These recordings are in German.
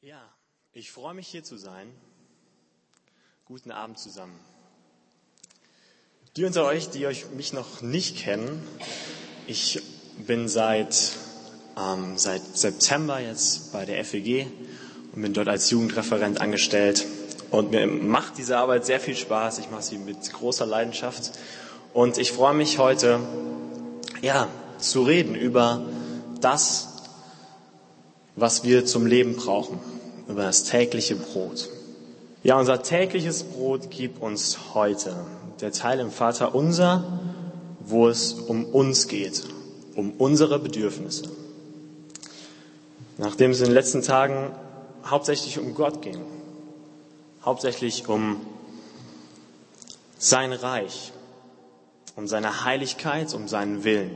Ja, ich freue mich hier zu sein. Guten Abend zusammen. Die unter euch, die mich noch nicht kennen, ich bin seit September jetzt bei der FEG und bin dort als Jugendreferent angestellt. Und mir macht diese Arbeit sehr viel Spaß. Ich mache sie mit großer Leidenschaft. Und ich freue mich heute, zu reden über das, was wir zum Leben brauchen, über das tägliche Brot. Ja, unser tägliches Brot gib uns heute. Der Teil im Vaterunser, wo es um uns geht, um unsere Bedürfnisse. Nachdem es in den letzten Tagen hauptsächlich um Gott ging, hauptsächlich um sein Reich, um seine Heiligkeit, um seinen Willen.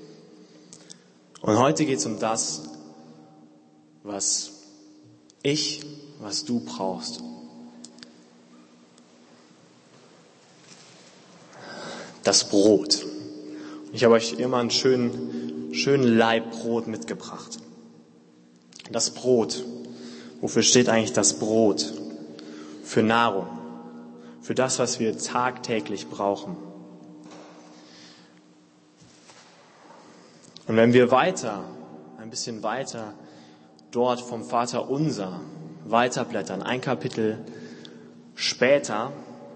Und heute geht es um das, was du brauchst. Das Brot. Ich habe euch immer einen schönen Laib Brot mitgebracht. Das Brot. Wofür steht eigentlich das Brot? Für Nahrung. Für das, was wir tagtäglich brauchen. Und wenn wir ein bisschen weiter, dort vom Vaterunser weiterblättern, ein Kapitel später,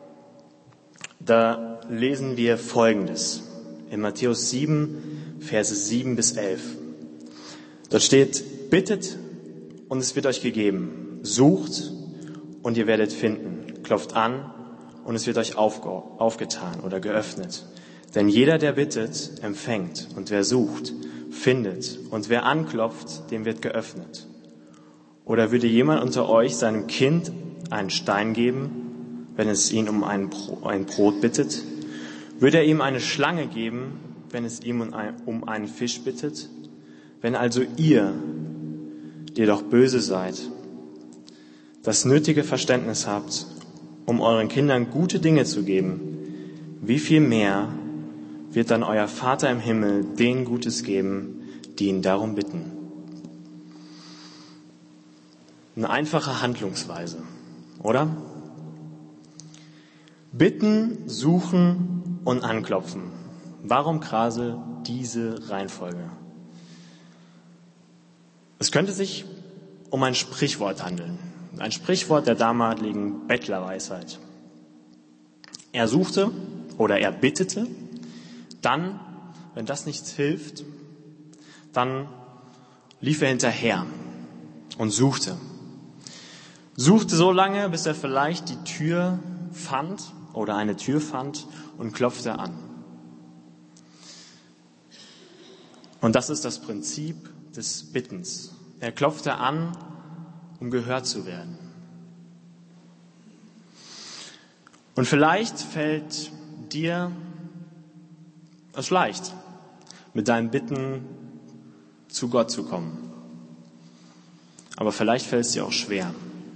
da lesen wir Folgendes. In Matthäus 7, Verse 7 bis 11. Dort steht, bittet und es wird euch gegeben. Sucht und ihr werdet finden. Klopft an und es wird euch aufgetan oder geöffnet. Denn jeder, der bittet, empfängt. Und wer sucht, findet. Und wer anklopft, dem wird geöffnet. Oder würde jemand unter euch seinem Kind einen Stein geben, wenn es ihn um ein Brot bittet? Würde er ihm eine Schlange geben, wenn es ihm um einen Fisch bittet? Wenn also ihr, die doch böse seid, das nötige Verständnis habt, um euren Kindern gute Dinge zu geben, wie viel mehr wird dann euer Vater im Himmel denen Gutes geben, die ihn darum bitten? Eine einfache Handlungsweise, oder? Bitten, suchen und anklopfen. Warum gerade diese Reihenfolge? Es könnte sich um ein Sprichwort handeln. Ein Sprichwort der damaligen Bettlerweisheit. Er suchte oder er bittete, dann, wenn das nichts hilft, dann lief er hinterher und suchte. Suchte so lange, bis er vielleicht die Tür fand oder eine Tür fand und klopfte an. Und das ist das Prinzip des Bittens. Er klopfte an, um gehört zu werden. Und vielleicht fällt dir es leicht, mit deinen Bitten zu Gott zu kommen. Aber vielleicht fällt es dir auch schwer,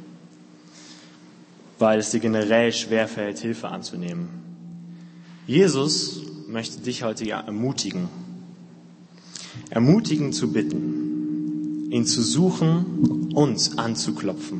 weil es dir generell schwerfällt, Hilfe anzunehmen. Jesus möchte dich heute ermutigen zu bitten, ihn zu suchen und anzuklopfen.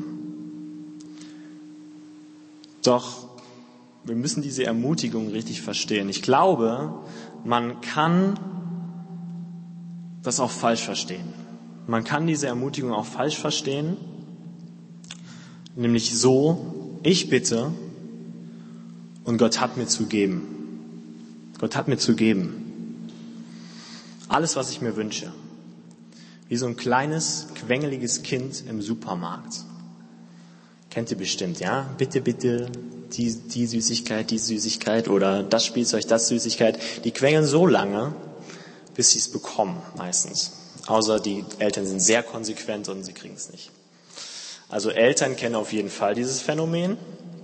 Doch wir müssen diese Ermutigung richtig verstehen. Ich glaube, man kann das auch falsch verstehen. Man kann diese Ermutigung auch falsch verstehen, nämlich so: Ich bitte und Gott hat mir zu geben. Gott hat mir zu geben. Alles, was ich mir wünsche. Wie so ein kleines, quengeliges Kind im Supermarkt. Kennt ihr bestimmt, ja? Bitte, bitte, die Süßigkeit oder das Spielzeug, das Süßigkeit. Die quengeln so lange, bis sie es bekommen, meistens. Außer die Eltern sind sehr konsequent und sie kriegen es nicht. Also Eltern kennen auf jeden Fall dieses Phänomen.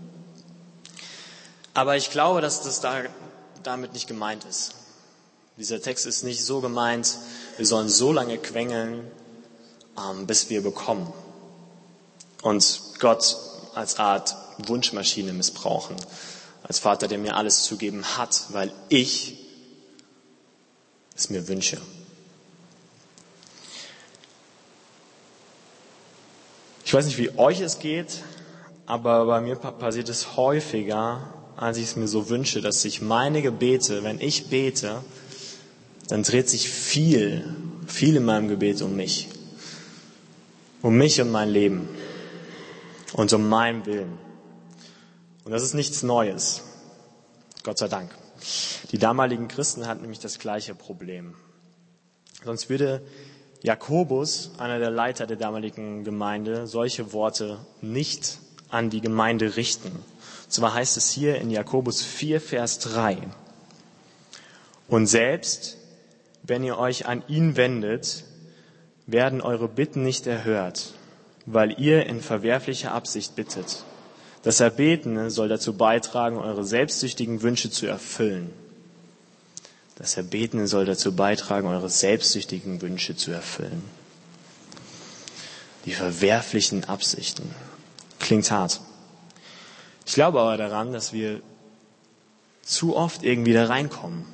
Aber ich glaube, dass das damit nicht gemeint ist. Dieser Text ist nicht so gemeint, wir sollen so lange quengeln, bis wir bekommen. Und Gott als Art Wunschmaschine missbrauchen. Als Vater, der mir alles zu geben hat, weil ich es mir wünsche. Ich Ich weiß nicht, wie euch es geht, aber bei mir passiert es häufiger, als ich es mir so wünsche, dass sich meine Gebete, wenn ich bete, dann dreht sich viel in meinem Gebet um mich. Um mich und mein Leben. Und um meinen Willen. Und das ist nichts Neues. Gott sei Dank. Die damaligen Christen hatten nämlich das gleiche Problem. Sonst würde Jakobus, einer der Leiter der damaligen Gemeinde, solche Worte nicht an die Gemeinde richten. Und zwar heißt es hier in Jakobus 4, Vers 3. Und selbst, wenn ihr euch an ihn wendet, werden eure Bitten nicht erhört, weil ihr in verwerflicher Absicht bittet. Das Erbetene soll dazu beitragen, eure selbstsüchtigen Wünsche zu erfüllen. Das Erbetene soll dazu beitragen, eure selbstsüchtigen Wünsche zu erfüllen. Die verwerflichen Absichten. Klingt hart. Ich glaube aber daran, dass wir zu oft irgendwie da reinkommen.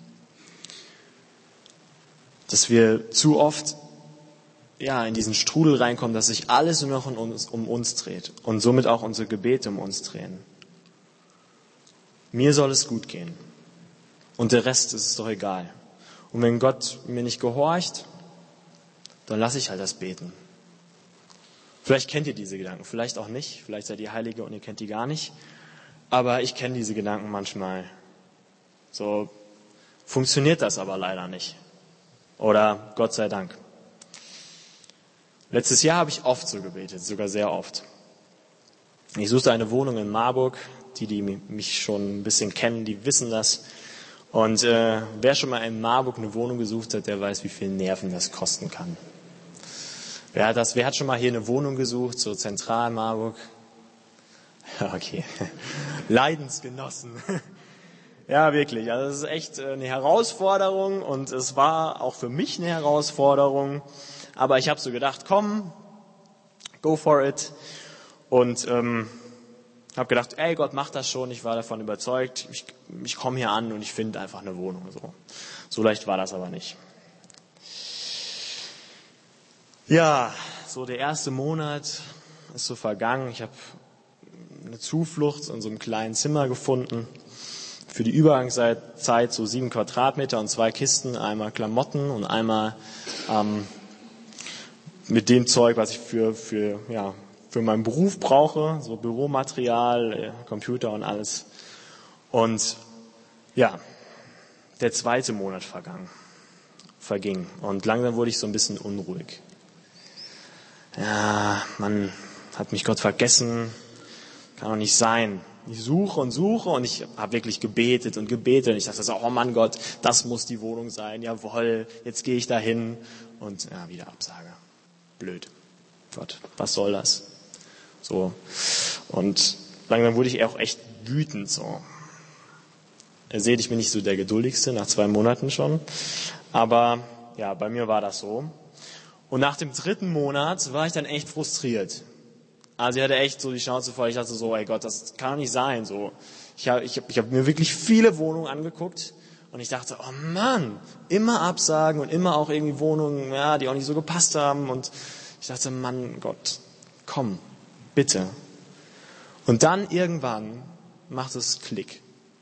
Dass wir zu oft in diesen Strudel reinkommen, dass sich alles nur noch um uns dreht und somit auch unsere Gebete um uns drehen. Mir soll es gut gehen und der Rest ist es doch egal. Und wenn Gott mir nicht gehorcht, dann lasse ich halt das Beten. Vielleicht kennt ihr diese Gedanken, vielleicht auch nicht, vielleicht seid ihr Heilige und ihr kennt die gar nicht, aber ich kenne diese Gedanken manchmal. So funktioniert das aber leider nicht. Oder Gott sei Dank. Letztes Jahr habe ich oft so gebetet, sogar sehr oft. Ich suchte eine Wohnung in Marburg. Die mich schon ein bisschen kennen, die wissen das. Und wer schon mal in Marburg eine Wohnung gesucht hat, der weiß, wie viel Nerven das kosten kann. Wer hat schon mal hier eine Wohnung gesucht, so zentral in Marburg? Okay. Leidensgenossen. Ja, wirklich. Also das ist echt eine Herausforderung und es war auch für mich eine Herausforderung. Aber ich habe so gedacht, komm, go for it. Und habe gedacht, ey, Gott macht das schon. Ich war davon überzeugt. Ich komme hier an und ich finde einfach eine Wohnung. So leicht war das aber nicht. Ja, so der erste Monat ist so vergangen. Ich habe eine Zuflucht in so einem kleinen Zimmer gefunden. Für die Übergangszeit so 7 Quadratmeter und 2 Kisten. Einmal Klamotten und einmal mit dem Zeug, was ich für meinen Beruf brauche, so Büromaterial, Computer und alles. Und ja, der zweite Monat verging und langsam wurde ich so ein bisschen unruhig. Ja, man hat mich Gott vergessen, kann doch nicht sein. Ich suche und ich habe wirklich gebetet und ich dachte so, oh Mann Gott, das muss die Wohnung sein, jawohl, jetzt gehe ich dahin und ja, wieder Absage. Blöd. Gott, was soll das? So. Und langsam wurde ich auch echt wütend, so. Ihr seht, ich bin nicht so der Geduldigste, nach 2 Monaten schon. Aber, ja, bei mir war das so. Und nach dem 3. Monat war ich dann echt frustriert. Also ich hatte echt so die Schnauze voll. Ich dachte so, ey Gott, das kann doch nicht sein, so. Ich hab mir wirklich viele Wohnungen angeguckt. Und ich dachte, oh Mann, immer Absagen und immer auch irgendwie Wohnungen, ja, die auch nicht so gepasst haben. Und ich dachte, Mann, Gott, komm, bitte. Und dann irgendwann macht es Klick.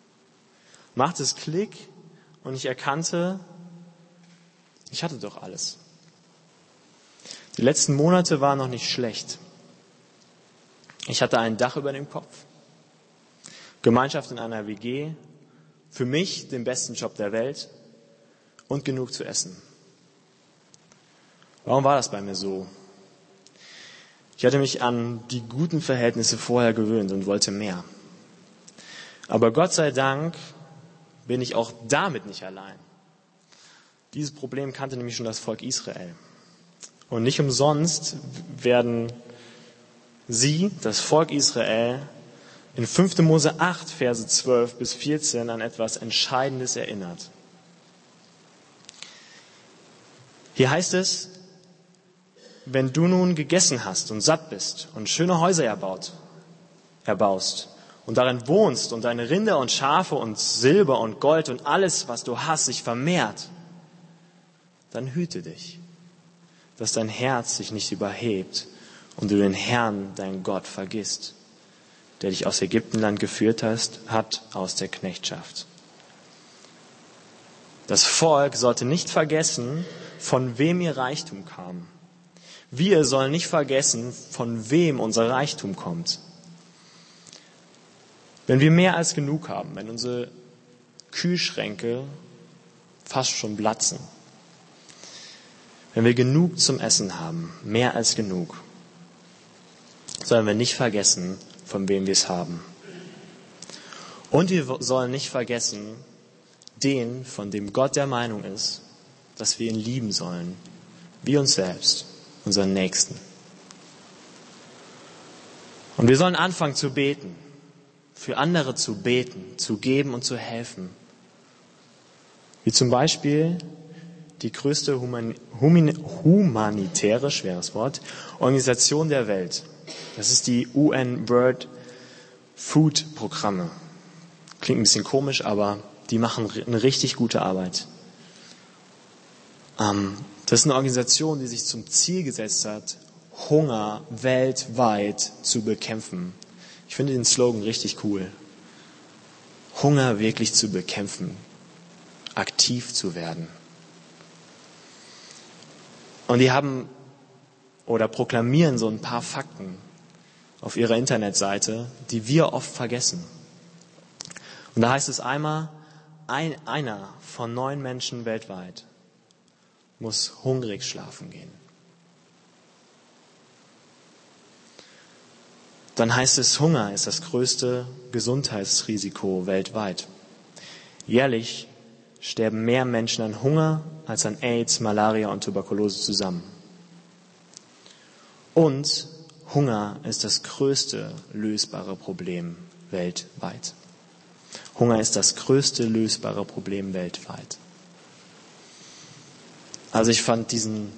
Und ich erkannte, ich hatte doch alles. Die letzten Monate waren noch nicht schlecht. Ich hatte ein Dach über dem Kopf, Gemeinschaft in einer WG, für mich den besten Job der Welt und genug zu essen. Warum war das bei mir so? Ich hatte mich an die guten Verhältnisse vorher gewöhnt und wollte mehr. Aber Gott sei Dank bin ich auch damit nicht allein. Dieses Problem kannte nämlich schon das Volk Israel. Und nicht umsonst werden sie, das Volk Israel, in 5. Mose 8, Verse 12 bis 14 an etwas Entscheidendes erinnert. Hier heißt es, wenn du nun gegessen hast und satt bist und schöne Häuser erbaust und darin wohnst und deine Rinder und Schafe und Silber und Gold und alles, was du hast, sich vermehrt, dann hüte dich, dass dein Herz sich nicht überhebt und du den Herrn, deinen Gott, vergisst, der dich aus Ägyptenland geführt hat, aus der Knechtschaft. Das Volk sollte nicht vergessen, von wem ihr Reichtum kam. Wir sollen nicht vergessen, von wem unser Reichtum kommt. Wenn wir mehr als genug haben, wenn unsere Kühlschränke fast schon platzen, wenn wir genug zum Essen haben, mehr als genug, sollen wir nicht vergessen, von wem wir es haben. Und wir sollen nicht vergessen, den, von dem Gott der Meinung ist, dass wir ihn lieben sollen, wie uns selbst, unseren Nächsten. Und wir sollen anfangen zu beten, für andere zu beten, zu geben und zu helfen. Wie zum Beispiel die größte humanitäre, schweres Wort, Organisation der Welt. Das ist die UN World Food Programme. Klingt ein bisschen komisch, aber die machen eine richtig gute Arbeit. Das ist eine Organisation, die sich zum Ziel gesetzt hat, Hunger weltweit zu bekämpfen. Ich finde den Slogan richtig cool. Hunger wirklich zu bekämpfen, aktiv zu werden. Und die haben oder proklamieren so ein paar Fakten auf ihrer Internetseite, die wir oft vergessen. Und da heißt es einmal, einer von 9 Menschen weltweit muss hungrig schlafen gehen. Dann heißt es, Hunger ist das größte Gesundheitsrisiko weltweit. Jährlich sterben mehr Menschen an Hunger als an AIDS, Malaria und Tuberkulose zusammen. Und Hunger ist das größte lösbare Problem weltweit. Hunger ist das größte lösbare Problem weltweit. Also ich fand diesen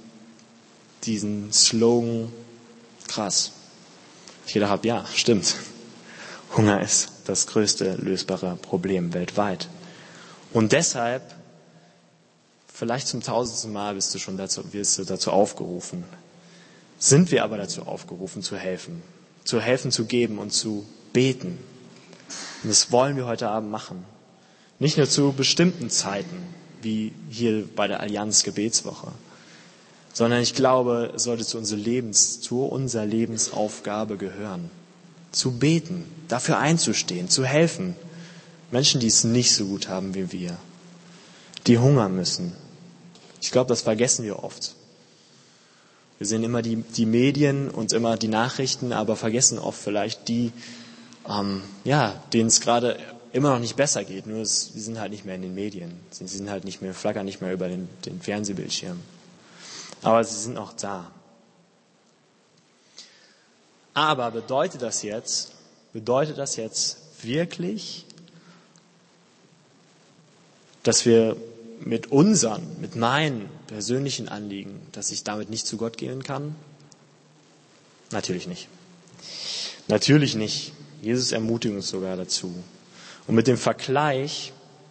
Slogan krass. Ich gedacht habe, ja, stimmt. Hunger ist das größte lösbare Problem weltweit. Und deshalb, vielleicht zum 1000. Mal wirst du dazu aufgerufen. Sind wir aber dazu aufgerufen, zu helfen, zu geben und zu beten. Und das wollen wir heute Abend machen. Nicht nur zu bestimmten Zeiten, wie hier bei der Allianz Gebetswoche, sondern ich glaube, es sollte zu unserer Lebensaufgabe gehören. Zu beten, dafür einzustehen, zu helfen. Menschen, die es nicht so gut haben wie wir, die hungern müssen. Ich glaube, das vergessen wir oft. Wir sehen immer die Medien und immer die Nachrichten, aber vergessen oft vielleicht die, denen es gerade immer noch nicht besser geht. Nur sie sind halt nicht mehr in den Medien. Sie sind halt nicht mehr, flackern nicht mehr über den Fernsehbildschirm. Aber sie sind auch da. Aber bedeutet das jetzt wirklich, dass wir mit meinen persönlichen Anliegen, dass ich damit nicht zu Gott gehen kann? Natürlich nicht. Natürlich nicht. Jesus ermutigt uns sogar dazu. Und mit dem Vergleich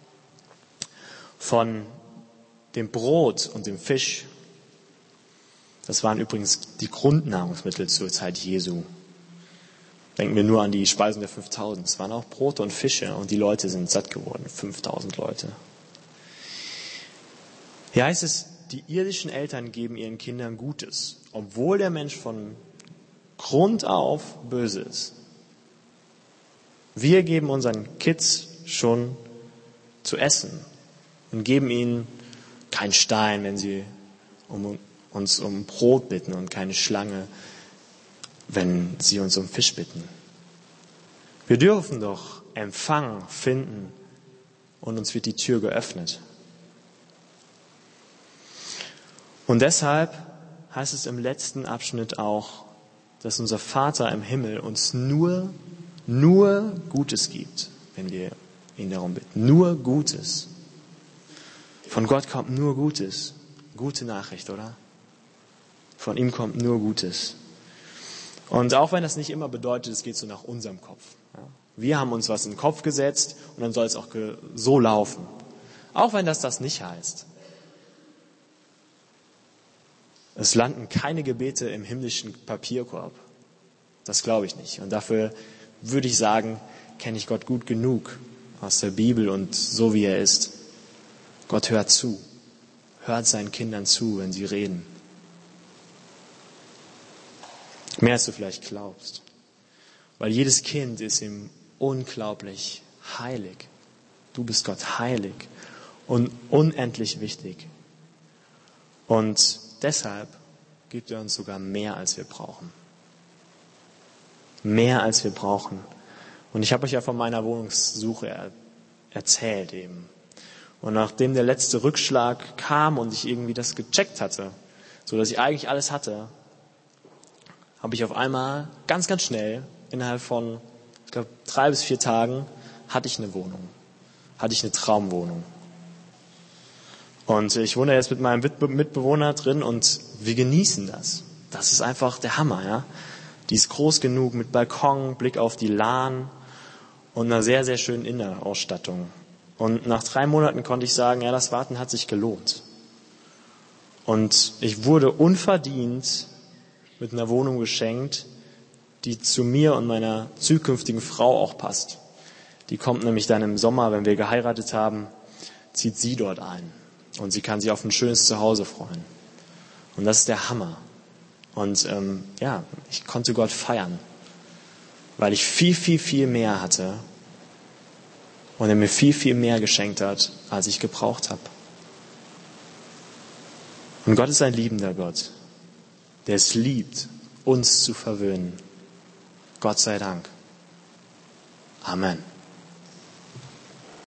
von dem Brot und dem Fisch, das waren übrigens die Grundnahrungsmittel zur Zeit Jesu. Denken wir nur an die Speisung der 5000. Es waren auch Brote und Fische und die Leute sind satt geworden. 5000 Leute. Hier heißt es, die irdischen Eltern geben ihren Kindern Gutes, obwohl der Mensch von Grund auf böse ist. Wir geben unseren Kids schon zu essen und geben ihnen keinen Stein, wenn sie uns um Brot bitten und keine Schlange, wenn sie uns um Fisch bitten. Wir dürfen doch Empfang finden und uns wird die Tür geöffnet. Und deshalb heißt es im letzten Abschnitt auch, dass unser Vater im Himmel uns nur Gutes gibt, wenn wir ihn darum bitten. Nur Gutes. Von Gott kommt nur Gutes. Gute Nachricht, oder? Von ihm kommt nur Gutes. Und auch wenn das nicht immer bedeutet, es geht so nach unserem Kopf. Ja? Wir haben uns was in den Kopf gesetzt und dann soll es auch so laufen. Auch wenn das nicht heißt. Es landen keine Gebete im himmlischen Papierkorb. Das glaube ich nicht. Und dafür würde ich sagen, kenne ich Gott gut genug aus der Bibel und so wie er ist. Gott hört zu. Hört seinen Kindern zu, wenn sie reden. Mehr als du vielleicht glaubst. Weil jedes Kind ist ihm unglaublich heilig. Du bist Gott heilig und unendlich wichtig. Und deshalb gibt er uns sogar mehr, als wir brauchen. Mehr, als wir brauchen. Und ich habe euch ja von meiner Wohnungssuche erzählt eben. Und nachdem der letzte Rückschlag kam und ich irgendwie das gecheckt hatte, so dass ich eigentlich alles hatte, habe ich auf einmal ganz, ganz schnell, innerhalb von, ich glaube, 3 bis 4 Tagen, hatte ich eine Wohnung. Hatte ich eine Traumwohnung. Und ich wohne jetzt mit meinem Mitbewohner drin und wir genießen das. Das ist einfach der Hammer, ja. Die ist groß genug mit Balkon, Blick auf die Lahn und einer sehr, sehr schönen Innerausstattung. Und nach 3 Monaten konnte ich sagen, ja, das Warten hat sich gelohnt. Und ich wurde unverdient mit einer Wohnung geschenkt, die zu mir und meiner zukünftigen Frau auch passt. Die kommt nämlich dann im Sommer, wenn wir geheiratet haben, zieht sie dort ein. Und sie kann sich auf ein schönes Zuhause freuen. Und das ist der Hammer. Und ich konnte Gott feiern, weil ich viel, viel, viel mehr hatte und er mir viel, viel mehr geschenkt hat, als ich gebraucht habe. Und Gott ist ein liebender Gott, der es liebt, uns zu verwöhnen. Gott sei Dank. Amen.